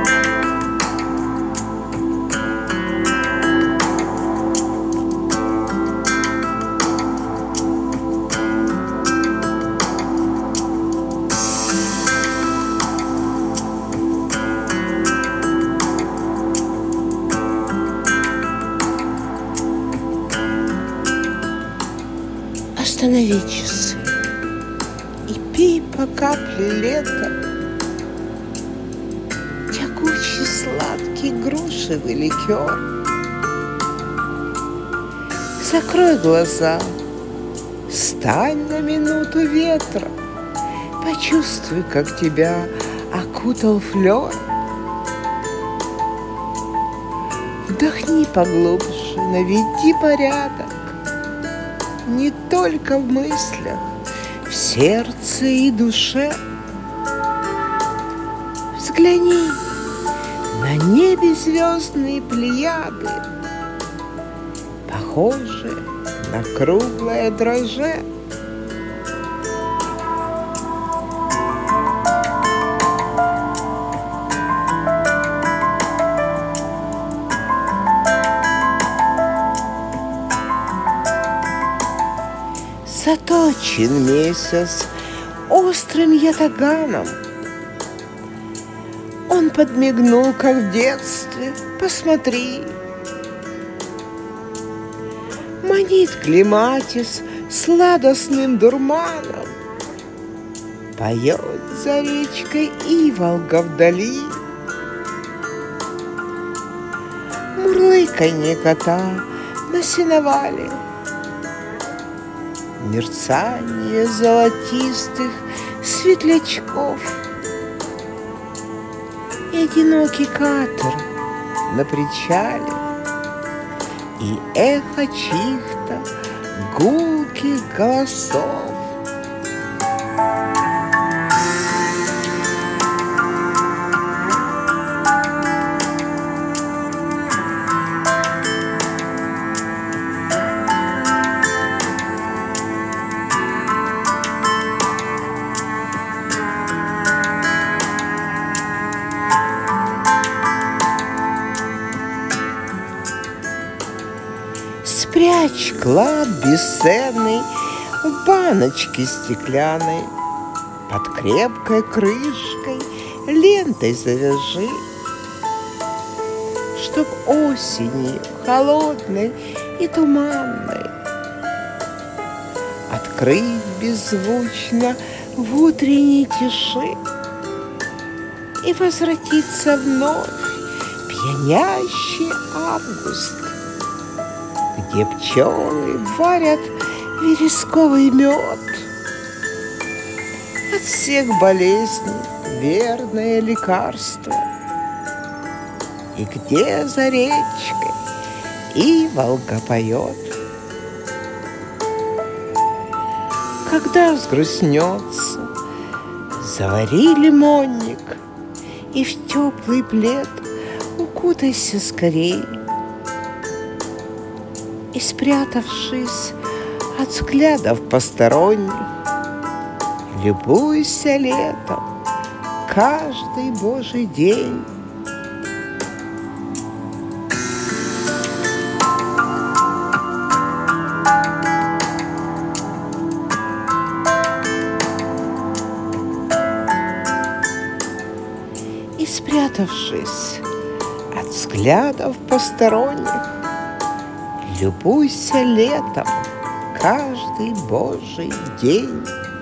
Останови часы и пей по капле лета тягучий сладкий грушевый ликер. Закрой глаза, стань на минуту ветра, почувствуй, как тебя окутал флер. Вдохни поглубже, наведи порядок не только в мыслях, в сердце и душе. Взгляни на небе звездные плеяды, похожие на круглое дрожжи. Заточен месяц острым ятаганом. Он подмигнул, как в детстве, посмотри. Манит клематис сладостным дурманом, поет за речкой иволга вдали. Мурлыканье кота на сеновале, мерцание золотистых светлячков и одинокий катер на причале, и эхо чьих-то гулких голосов. Спрячь клад бесценный в баночке стеклянной, под крепкой крышкой лентой завяжи, чтоб осенью холодной и туманной открыть беззвучно в утренней тиши и возвратиться вновь пьянящий август, где пчелы варят вересковый мед. От всех болезней верное лекарство, и где за речкой иволга поет. Когда взгрустнется, завари лимонник и в теплый плед укутайся скорей. И, спрятавшись от взглядов посторонних, любуйся летом каждый божий день. И, спрятавшись от взглядов посторонних, любуйся летом каждый божий день.